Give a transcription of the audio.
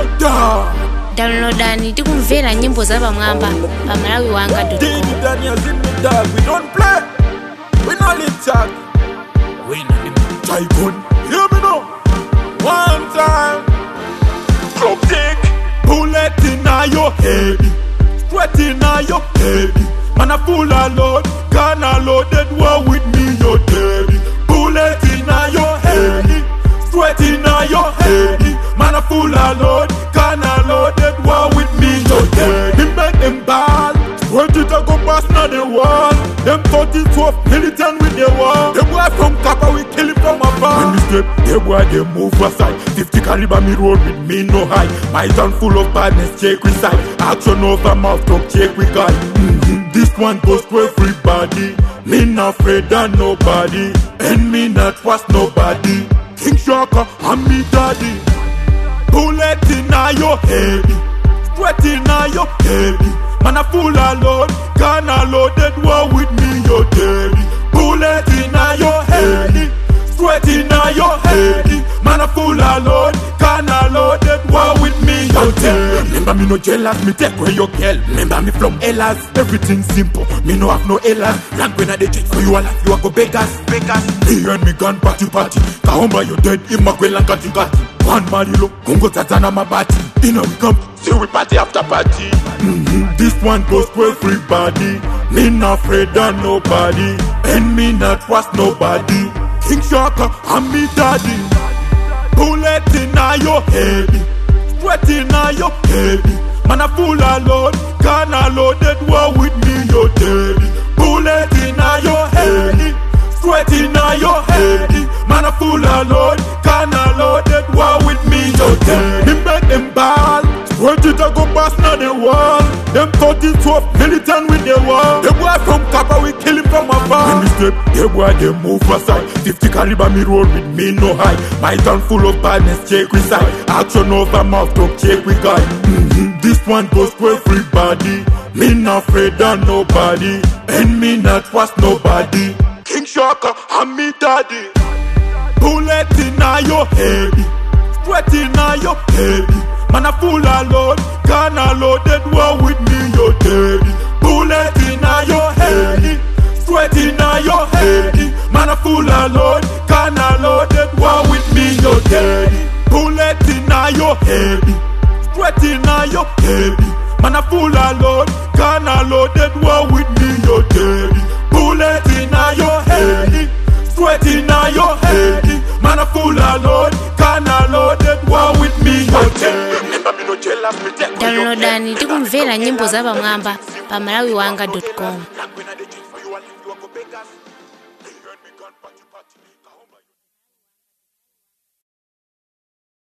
Downloadani tikumvera nyimbo za pamwamba pa malawiwanga.com. We don't play. We not lip chat. We not lip tycoon. Hear me now. One time. Club dick. Bullet in your head. Sweat in your head. Man a full of load. Gun a loaded war with me, your daddy. Bullet in your head. Sweat in your head. Man a full of load. Gun a loaded war with me, your daddy. Him make them ball. 20 to go past now the wall. Them 30 12 militant with the wall. The boy from Kappa we kill him from afar. When we step, the boy they move aside. 50 caliber me roll with me no high. My town full of badness, check we side. Action over mouth talk, check we guy. This one goes to everybody. Me not afraid of nobody. And me not trust nobody. King Shaka, I'm me daddy. Bullet in your head. Sweat in your head. Man a full of load. Gun a loaded war with me, your daddy. Bullet in your head. Sweat in your head. Man a full of load. Gun a loaded war with me, your daddy. Remember me no jealous, me take where your girl. Remember me from Ellas, everything simple. Me no have no Ellas. Rank when I dey check for you alive, you a go beggars. Me and me gun party. Kahomba you dead, Immacuela Gatti. One Marilo, Congo Tatana Mabati. You know we come, see we party after party. This one goes to everybody. Me not afraid of nobody. And me not trust nobody. King Shaka, I'm me daddy. Bullet in your head. Sweat in your head. Man a full of load. Gun a loaded war with me, your daddy. Bullet in your head. Sweat in your head. Man a full of load. Gun a loaded war with me, your daddy. Him make them ball. 20 to go past now the wall. Them 30 12 militant with the wall. The boy from Kappa we kill him from afar. When we step, the boy they move aside. 50 caliber me roll with me no high. My town full of badness, check we side. Action over mouth talk, check we guy. This one goes to everybody. Me not afraid of nobody. And me not trust nobody. King Shaka, I'm me daddy. Bullet in your head. Sweat in your head. Man a full of load. Gun a loaded war with me, your daddy. Bullet in your head. Sweat in your head. Man a full of load. Gun a loaded war with me, your daddy. Bullet in your head. Sweat in your head. Man a full of load. Gun a loaded war with me, your daddy. Bullet in your head. Sweat in your head. Man a full of load. Gun a loaded war with me, your daddy. Downloadani tikumvera nyimbo za pamwamba pa malawiwanga.com.